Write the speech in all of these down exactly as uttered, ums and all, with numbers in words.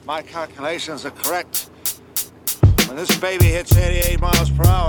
my calculations are correct, when this baby hits eighty-eight miles per hour,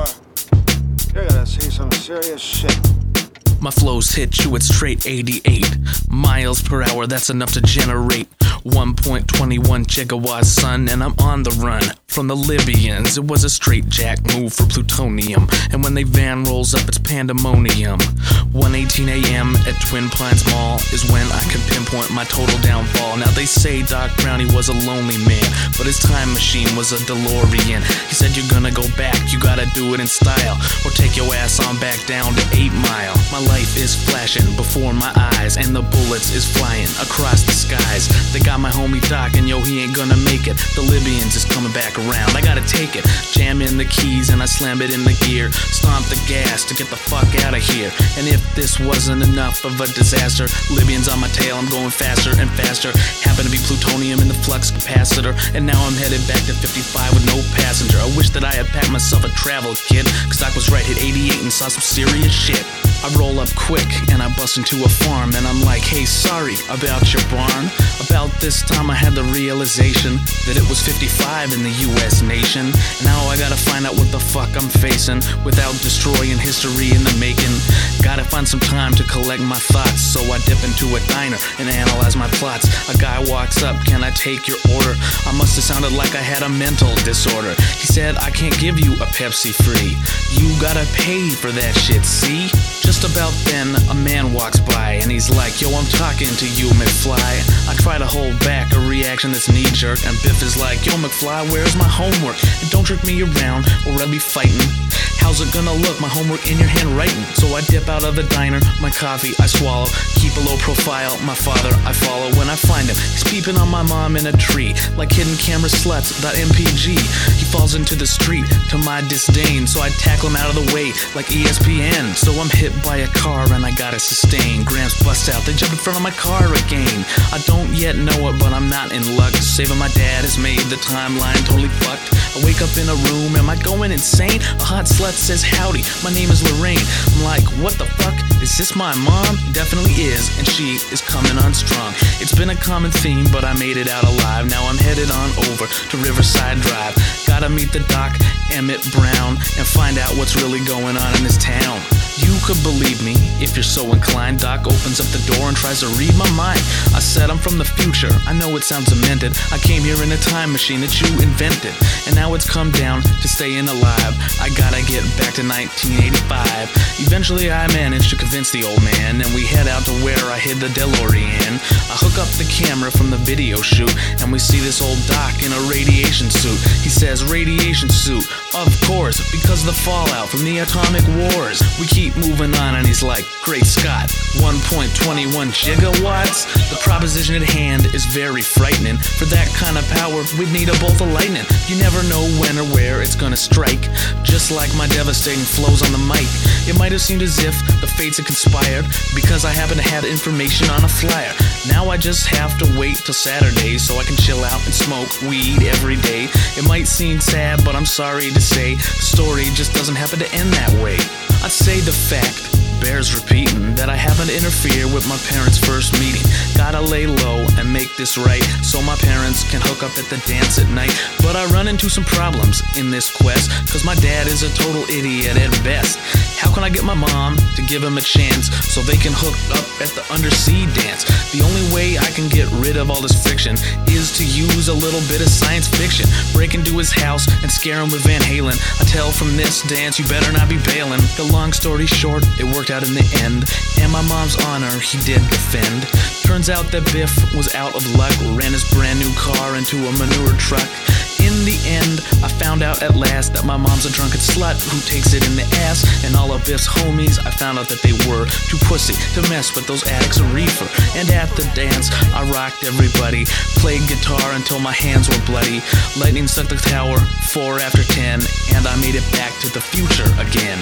you're gonna see some serious shit. My flows hit you at straight eighty-eight miles per hour, that's enough to generate one point two one gigawatts, son, and I'm on the run from the Libyans. It was a straight jack move for plutonium, and when they van rolls up, it's pandemonium. one eighteen a.m. at Twin Pines Mall is when I can pinpoint my total downfall. Now they say Doc Brownie was a lonely man, but his time machine was a DeLorean. He said you're gonna go back, you gotta do it in style, or take your ass on back down to eight Mile. My life is flashing before my eyes, and the bullets is flying across the skies. They got my homie Doc, and yo, he ain't gonna make it. The Libyans is coming back around, I gotta take it. Jam in the keys and I slam it in the gear, stomp the gas to get the fuck out of here. And if this wasn't enough of a disaster, Libyans on my tail, I'm going faster and faster. Happen to be plutonium in the flux capacitor, and now I'm headed back to fifty-five with no passenger. I wish that I had packed myself a travel kit, cause Doc was right, hit eighty-eight and saw some serious shit. I roll up quick and I bust into a farm, and I'm like, hey, sorry about your barn. About this time I had the realization that it was fifty-five in the U S nation. Now I gotta find out what the fuck I'm facing without destroying history in the making. Gotta find some time to collect my thoughts, so I dip into a diner and analyze my plots. A guy walks up, can I take your order? I must have sounded like I had a mental disorder. He said, I can't give you a Pepsi free, you gotta pay for that shit, see? Just about then, a man walks by and he's like, yo, I'm talking to you, McFly. I try to hold back a reaction that's knee-jerk, and Biff is like, yo, McFly, where's my homework? And don't jerk me around or I'll be fighting. How's it gonna look, my homework in your handwriting? So I dip out of the diner, my coffee I swallow, keep a low profile, my father I follow. When I find him, he's peeping on my mom in a tree, like hidden camera sluts.mpg. He falls into the street to my disdain, so I tackle him out of the way like E S P N. So I'm hit by a car and I gotta sustain. Gramps bust out, they jump in front of my car again. I don't yet know it, but I'm not in luck. Saving my dad has made the timeline totally fucked. I wake up in a room, am I going insane? A hot slut says howdy, my name is Lorraine. I'm like, what the fuck? Is this my mom? Definitely is, and she is coming on strong. It's been a common theme, but I made it out alive. Now I'm headed on over to Riverside Drive. Gotta meet the doc, Emmett Brown, and find out what's really going on in this town. You could believe me if you're so inclined. Doc opens up the door and tries to read my mind. I said I'm from the future, I know it sounds demented. I came here in a time machine that you invented, and now it's come down to staying alive. I gotta get back to nineteen eighty-five. Eventually I managed to convince the old man, and we head out to where I hid the DeLorean. I hook up the camera from the video shoot, and we see this old Doc in a radiation suit. He says, radiation suit, of course, because of the fallout from the atomic wars. We keep moving on, and he's like, great Scott, one point two one gigawatts? The proposition at hand is very frightening. For that kind of power, we'd need a bolt of lightning. You never know when or where it's gonna strike. Just like my devastating flows on the mic, it might have seemed as if the fates had conspired, because I happen to have information on a flyer. Now I just have to wait till Saturday so I can chill out and smoke weed every day. It might seem sad, but I'm sorry to say, the story just doesn't happen to end that way. I'd say the fact bears repeating that I happen to interfere with my parents' first meeting. Gotta lay low and make this right so my parents can hook up at the dance at night. But I run into some problems in this quest, cause my dad is a total idiot at best. How can I get my mom to give him a chance so they can hook up at the undersea dance? The only way I can get rid of all this friction is to use a little bit of science fiction. Break into his house and scare him with Van Halen. I tell from this dance, you better not be bailing. The long story short, it worked out in the end, and my mom's honor he did defend. Turns out that Biff was out of luck, ran his brand new car into a manure truck. In the end, I found out at last that my mom's a drunken slut who takes it in the ass. And all of Biff's homies, I found out that they were too pussy to mess with those addicts of reefer. And at the dance, I rocked everybody, played guitar until my hands were bloody. Lightning struck the tower, four after ten, and I made it back to the future again.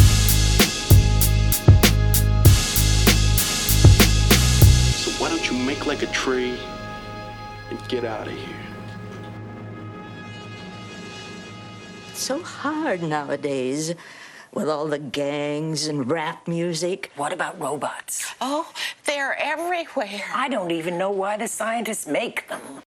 So why don't you make like a tree and get out of here? It's so hard nowadays with all the gangs and rap music. What about robots? Oh, they're everywhere. I don't even know why the scientists make them.